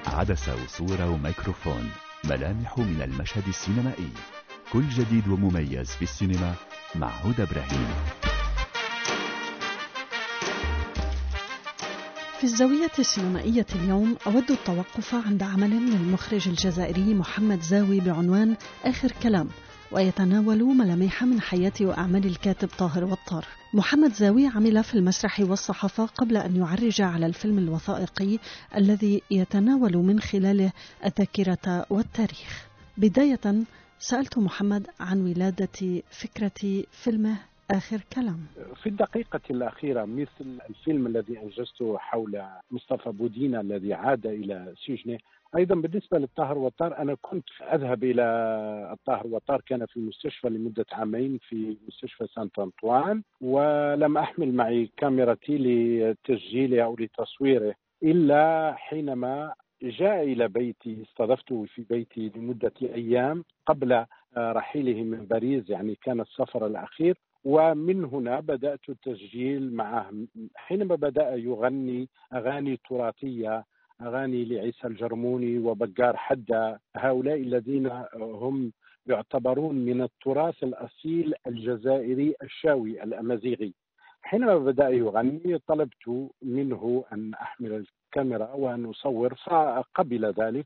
عدسة وصورة وميكروفون، ملامح من المشهد السينمائي. كل جديد ومميز في السينما مع هدى إبراهيم. في الزاوية السينمائية اليوم أود التوقف عند عمل للمخرج الجزائري محمد زاوي بعنوان آخر كلام، ويتناول ملامح من حياة وأعمال الكاتب طاهر وطار. محمد زاوي عمل في المسرح والصحافة قبل أن يعرج على الفيلم الوثائقي الذي يتناول من خلاله الذاكرة والتاريخ. بداية سألت محمد عن ولادة فكرة فيلمه آخر كلام. في الدقيقة الأخيرة مثل الفيلم الذي أنجزته حول مصطفى بودينا الذي عاد إلى سجنه، أيضا بالنسبة للطاهر وطار أنا كنت أذهب إلى الطاهر وطار، كان في المستشفى لمدة عامين في مستشفى سانت أنطوان، ولم أحمل معي كاميرتي لتسجيله أو لتصويره إلا حينما جاء إلى بيتي. استضفته في بيتي لمدة أيام قبل رحيله من باريس، يعني كان السفر الأخير، ومن هنا بدأت التسجيل معه. حينما بدأ يغني أغاني تراثية، أغاني لعيسى الجرموني وبقار حدة، هؤلاء الذين هم يعتبرون من التراث الأصيل الجزائري الشاوي الأمازيغي، حينما بدأ يغني طلبت منه أن أحمل الكاميرا وأن أصور، فقبل ذلك.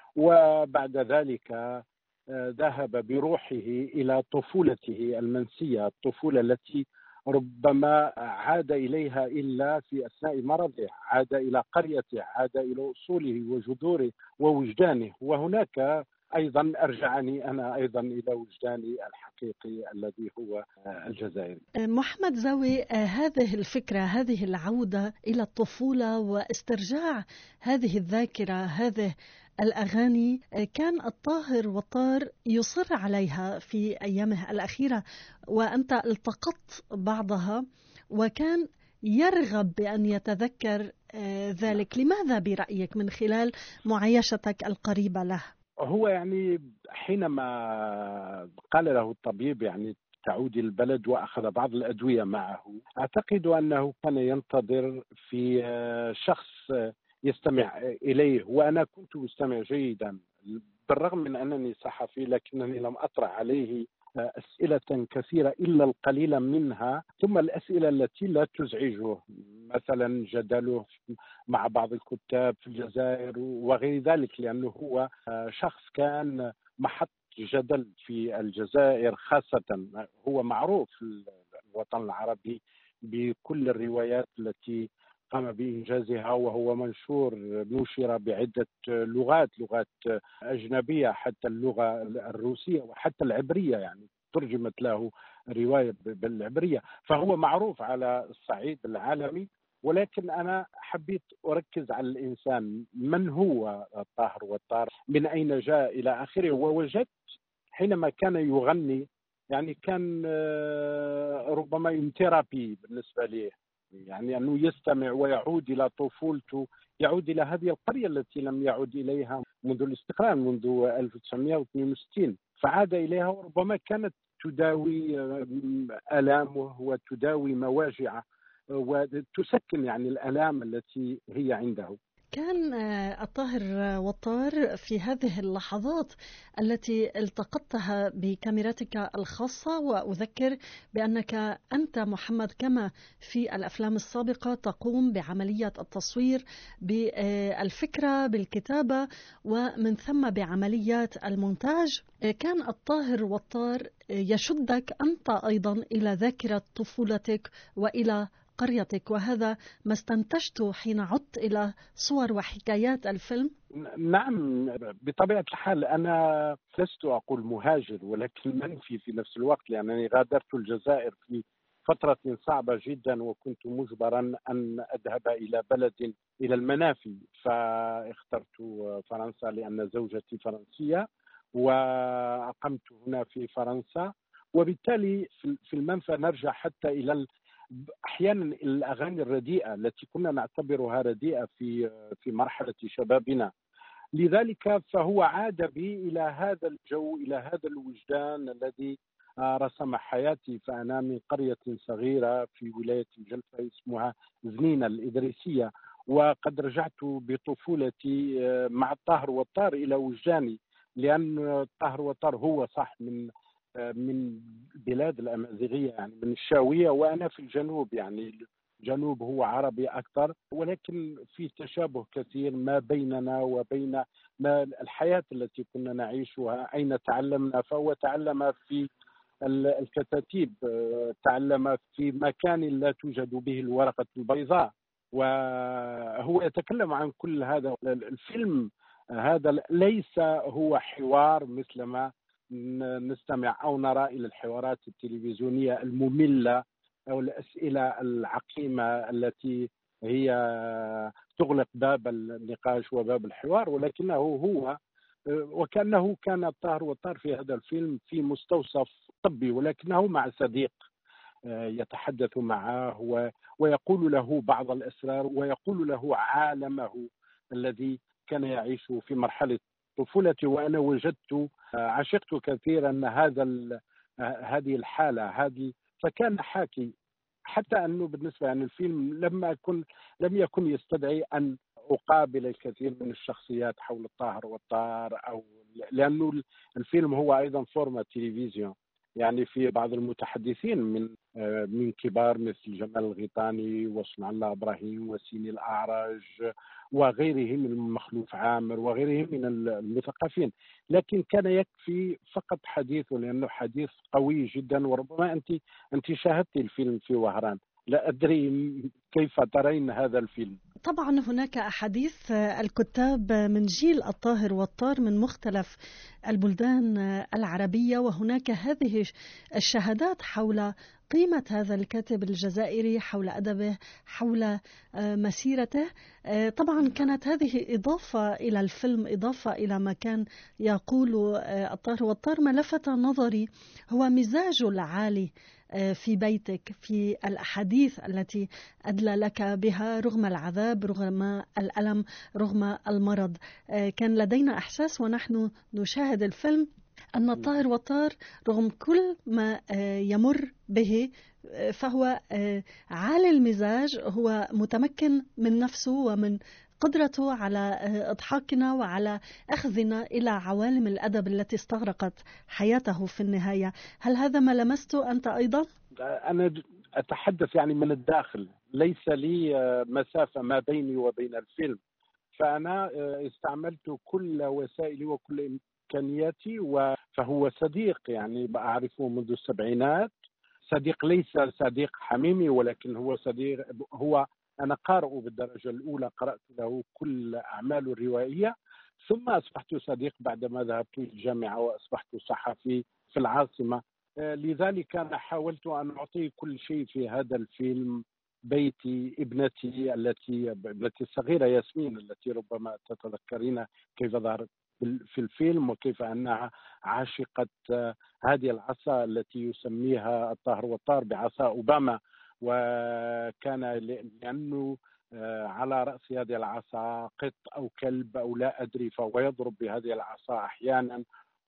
وبعد ذلك ذهب بروحه إلى طفولته المنسية، الطفولة التي ربما عاد إليها إلا في أثناء مرضه، عاد إلى قريته، عاد إلى أصوله وجذوره ووجدانه، وهناك أيضا أرجعني أنا أيضا إلى وجداني الحقيقي الذي هو الجزائر. محمد زاوي، هذه الفكرة، هذه العودة إلى الطفولة واسترجاع هذه الذاكرة، هذه الأغاني، كان الطاهر وطار يصر عليها في أيامه الأخيرة، وأنت التقطت بعضها، وكان يرغب بأن يتذكر ذلك. لماذا برأيك من خلال معايشتك القريبة له؟ هو يعني حينما قال له الطبيب يعني تعود البلد وأخذ بعض الأدوية معه، أعتقد أنه كان ينتظر في شخص يستمع إليه، وأنا كنت أستمع جيدا بالرغم من أنني صحفي، لكنني لم أطرح عليه أسئلة كثيرة إلا القليل منها، ثم الأسئلة التي لا تزعجه، مثلا جدله مع بعض الكتاب في الجزائر وغير ذلك، لأنه هو شخص كان محط جدل في الجزائر خاصة. هو معروف في الوطن العربي بكل الروايات التي قام بإنجازها، وهو نشر بعدة لغات أجنبية، حتى اللغة الروسية وحتى العبرية، يعني ترجمت له رواية بالعبرية، فهو معروف على الصعيد العالمي. ولكن أنا حبيت أركز على الإنسان، من هو طاهر وطار، من أين جاء إلى آخره. ووجدت حينما كان يغني يعني كان ربما ثيرابي بالنسبة لي، يعني أنه يستمع ويعود إلى طفولته، يعود إلى هذه القرية التي لم يعد إليها منذ الاستقلال، منذ 1962، فعاد إليها، وربما كانت تداوي آلامه وتداوي مواجعه وتسكن يعني الآلام التي هي عنده. كان الطاهر وطار في هذه اللحظات التي التقطتها بكاميرتك الخاصة، وأذكر بأنك أنت محمد كما في الأفلام السابقة تقوم بعملية التصوير، بالفكرة، بالكتابة، ومن ثم بعمليات المونتاج. كان الطاهر وطار يشدك أنت أيضا إلى ذاكرة طفولتك وإلى قريتك، وهذا ما استنتجته حين عدت إلى صور وحكايات الفيلم. نعم، بطبيعة الحال أنا لست أقول مهاجر ولكن منفي في نفس الوقت، لأنني غادرت الجزائر في فترة صعبة جدا، وكنت مجبرا أن أذهب إلى بلد، إلى المنافي، فاخترت فرنسا لأن زوجتي فرنسية وأقمت هنا في فرنسا. وبالتالي في المنفى نرجع حتى إلى أحيانا الأغاني الرديئة التي كنا نعتبرها رديئة في مرحلة شبابنا. لذلك فهو عاد بي إلى هذا الجو، إلى هذا الوجدان الذي رسم حياتي. فأنا من قرية صغيرة في ولاية الجلفة اسمها زنينة الإدريسية، وقد رجعت بطفولتي مع الطاهر والطار إلى وجداني، لأن الطاهر والطار هو صح من بلاد الأمازيغية، يعني من الشاوية، وأنا في الجنوب، يعني الجنوب هو عربي أكثر، ولكن في تشابه كثير ما بيننا وبين ما الحياة التي كنا نعيشها. أين تعلمنا؟ فهو تعلم في الكتاتيب، تعلم في مكان لا توجد به الورقة البيضاء، وهو يتكلم عن كل هذا. الفيلم هذا ليس هو حوار مثل ما نستمع أو نرى إلى الحوارات التلفزيونية المملة أو الأسئلة العقيمة التي هي تغلق باب النقاش وباب الحوار، ولكنه هو وكأنه كان الطاهر والطار في هذا الفيلم في مستوصف طبي، ولكنه مع صديق يتحدث معه ويقول له بعض الأسرار، ويقول له عالمه الذي كان يعيش في مرحلة طفولتي. وأنا وجدت عشقت كثيرا هذه الحالة هذه، فكان حاكي حتى أنه بالنسبة يعني الفيلم لم يكن يستدعي أن أقابل الكثير من الشخصيات حول الطاهر والطار، أو لأنه الفيلم هو أيضا فورما تلفزيون. يعني في بعض المتحدثين من كبار مثل جمال الغيطاني وصنع الله إبراهيم وسيني الأعرج وغيرهم من مخلوف عامر وغيرهم من المثقفين، لكن كان يكفي فقط حديثه لأنه حديث قوي جدا. وربما أنت شاهدت الفيلم في وهران، لا أدري كيف ترين هذا الفيلم. طبعا هناك أحاديث الكتاب من جيل الطاهر والطار من مختلف البلدان العربية، وهناك هذه الشهادات حول قيمة هذا الكاتب الجزائري، حول أدبه، حول مسيرته. طبعا كانت هذه إضافة إلى الفيلم، إضافة إلى ما كان يقول الطاهر والطار. ما لفت نظري هو مزاجه العالي في بيتك، في الأحاديث التي أدلى لك بها رغم العذاب، رغم الألم، رغم المرض. كان لدينا إحساس ونحن نشاهد الفيلم أن الطاهر والطار رغم كل ما يمر به فهو عالي المزاج، هو متمكن من نفسه ومن قدرته على إضحاكنا وعلى أخذنا إلى عوالم الأدب التي استغرقت حياته في النهاية. هل هذا ما لمسته أنت أيضا؟ أنا أتحدث يعني من الداخل، ليس لي مسافة ما بيني وبين الفيلم، فأنا استعملت كل وسائلي وكل إمكانياتي. فهو صديق يعني أعرفه منذ السبعينات، صديق ليس صديق حميمي، ولكن هو صديق. أنا قارئ بالدرجة الأولى، قرأت له كل أعماله الروائية، ثم أصبحت صديق بعدما ذهبت الجامعة وأصبحت صحفي في العاصمة. لذلك أنا حاولت أن أعطي كل شيء في هذا الفيلم. بيتي، ابنتي الصغيرة ياسمين التي ربما تتذكرين كيف ظهرت في الفيلم وكيف أنها عاشقة هذه العصا التي يسميها الطاهر والطار بعصا أوباما، وكان لأنه على رأس هذه العصا قط أو كلب أو لا أدري، فهو يضرب بهذه العصا أحيانا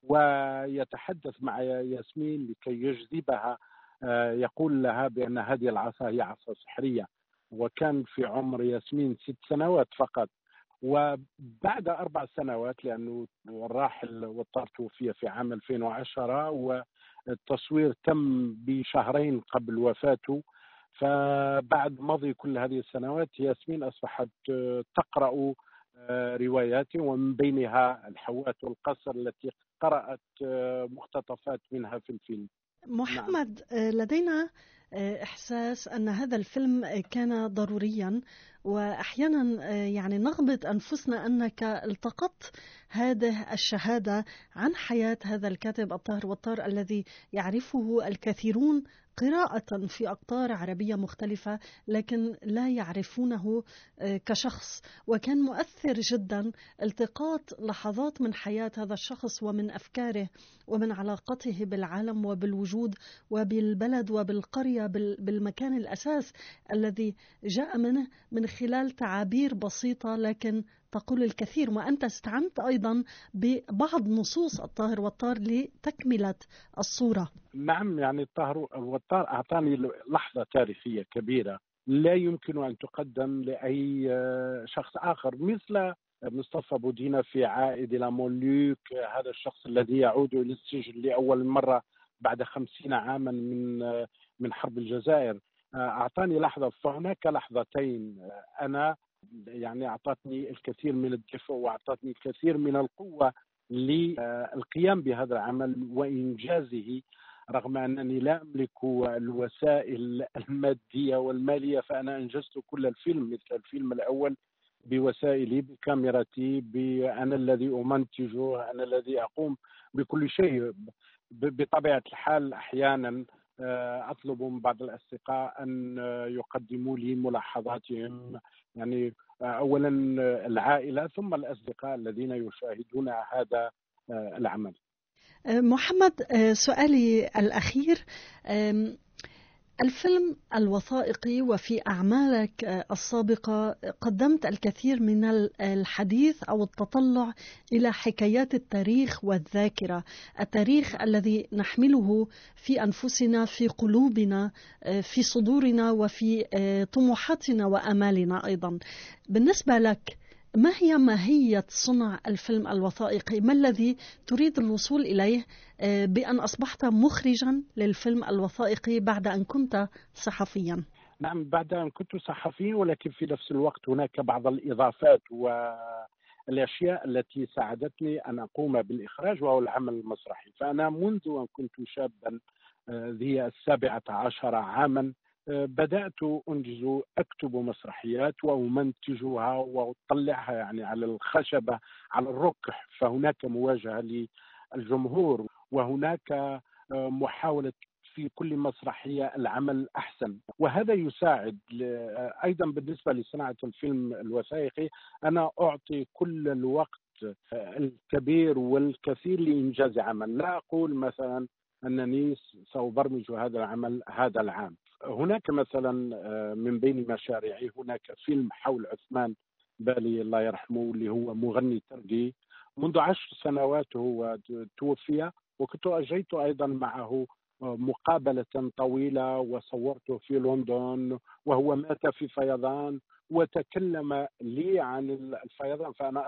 ويتحدث مع ياسمين لكي يجذبها. يقول لها بأن هذه العصا هي عصا سحرية، وكان في عمر ياسمين 6 سنوات فقط. وبعد 4 سنوات، لأنه الراحل والطار توفي في عام 2010 والتصوير تم بشهرين قبل وفاته، فبعد مضي كل هذه السنوات ياسمين أصبحت تقرأ رواياتي، ومن بينها الحوات والقصر التي قرأت مقتطفات منها في الفيلم. محمد، لدينا إحساس أن هذا الفيلم كان ضروريا، وأحيانا يعني نغبط أنفسنا أنك التقطت هذه الشهادة عن حياة هذا الكاتب الطاهر والطار الذي يعرفه الكثيرون قراءة في أقطار عربية مختلفة، لكن لا يعرفونه كشخص. وكان مؤثر جدا التقاط لحظات من حياة هذا الشخص ومن أفكاره ومن علاقته بالعالم وبالوجود وبالبلد وبالقرية، بالمكان الأساس الذي جاء منه، من خلال تعابير بسيطة لكن تقول الكثير. وأنت استعنت أيضا ببعض نصوص الطاهر والطار لتكملة الصورة. نعم، يعني الطاهر والطار أعطاني لحظة تاريخية كبيرة، لا يمكن أن تقدم لأي شخص آخر، مثل مصطفى بودينا في عائد إلى مونلوك، هذا الشخص الذي يعود إلى السجن لأول مرة بعد 50 عاما من حرب الجزائر. أعطاني لحظة، فهناك لحظتين أنا يعني أعطتني الكثير من الدفء وأعطتني الكثير من القوة للقيام بهذا العمل وإنجازه، رغم أنني لا أملك الوسائل المادية والمالية، فأنا أنجزت كل الفيلم مثل الفيلم الأول بوسائلي، بكاميرتي، أنا الذي أمنتجه، أنا الذي أقوم بكل شيء. بطبيعة الحال أحيانا أطلب من بعض الأصدقاء أن يقدموا لي ملاحظاتهم، يعني أولا العائلة ثم الأصدقاء الذين يشاهدون هذا العمل. محمد، سؤالي الأخير، الفيلم الوثائقي وفي أعمالك السابقة قدمت الكثير من الحديث أو التطلع إلى حكايات التاريخ والذاكرة، التاريخ الذي نحمله في أنفسنا، في قلوبنا، في صدورنا، وفي طموحاتنا وآمالنا أيضا. بالنسبة لك، ما هي ماهية صنع الفيلم الوثائقي؟ ما الذي تريد الوصول إليه بأن أصبحت مخرجا للفيلم الوثائقي بعد أن كنت صحفيا؟ نعم، بعد أن كنت صحفيا، ولكن في نفس الوقت هناك بعض الإضافات والأشياء التي ساعدتني أن أقوم بالإخراج وهو العمل المسرحي. فأنا منذ أن كنت شابا ذي 17 عاما بدأت أنجز، أكتب مسرحيات وأمنتجها وأطلعها يعني على الخشبة، على الركح، فهناك مواجهة للجمهور، وهناك محاولة في كل مسرحية العمل أحسن، وهذا يساعد. أيضا بالنسبة لصناعة الفيلم الوثائقي أنا أعطي كل الوقت الكبير والكثير لإنجاز عمل. لا أقول مثلا أنني سأبرمج هذا العمل هذا العام. هناك مثلا من بين مشاريعي هناك فيلم حول عثمان بالي الله يرحمه، اللي هو مغني تركي، منذ 10 سنوات هو توفي، وكنت أجريت أيضا معه مقابلة طويلة وصورته في لندن، وهو مات في فيضان وتكلم لي عن الفيضان. فأنا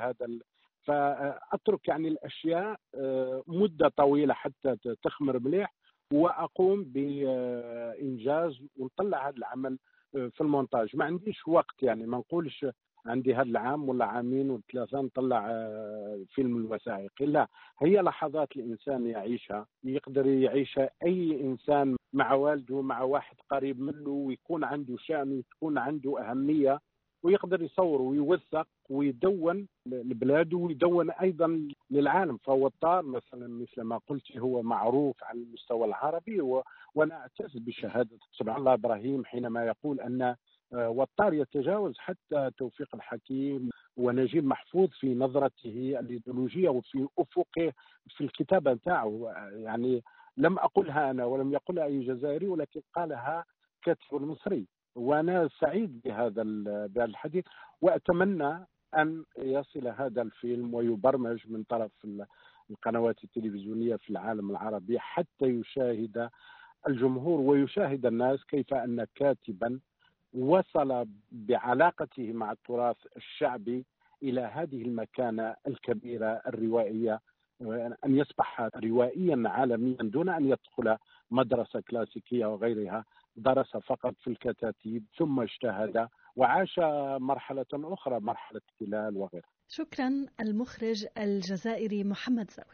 فأترك يعني الأشياء مدة طويلة حتى تخمر مليح، وأقوم بإنجاز ونطلع هذا العمل في المونتاج. ما عنديش وقت، يعني ما نقولش عندي هذا العام ولا عامين وثلاثة نطلع فيلم الوثائقي، لا، هي لحظات الإنسان يعيشها، يقدر يعيشها أي إنسان مع والده، مع واحد قريب منه، ويكون عنده شأن وتكون عنده أهمية، ويقدر يصور ويوثق ويدون لبلاده ويدون أيضا للعالم. فهو الطار مثلا مثل ما قلت هو معروف على المستوى العربي، وأنا أعتز بشهادة سبحان الله إبراهيم حينما يقول أن والطار يتجاوز حتى توفيق الحكيم ونجيب محفوظ في نظرته الإيديولوجية وفي أفقه في الكتابة نتاعه. يعني لم أقلها أنا ولم يقلها أي جزائري، ولكن قالها كاتب مصري، وأنا سعيد بهذا الحديث، وأتمنى أن يصل هذا الفيلم ويبرمج من طرف القنوات التلفزيونية في العالم العربي، حتى يشاهد الجمهور ويشاهد الناس كيف أن كاتبا وصل بعلاقته مع التراث الشعبي إلى هذه المكانة الكبيرة الروائية، أن يصبح روائيا عالميا دون أن يدخل مدرسة كلاسيكية وغيرها. درس فقط في الكتاتيب ثم اجتهد وعاش مرحلة أخرى، مرحلة التلال وغيرها. شكرا، المخرج الجزائري محمد زاوي.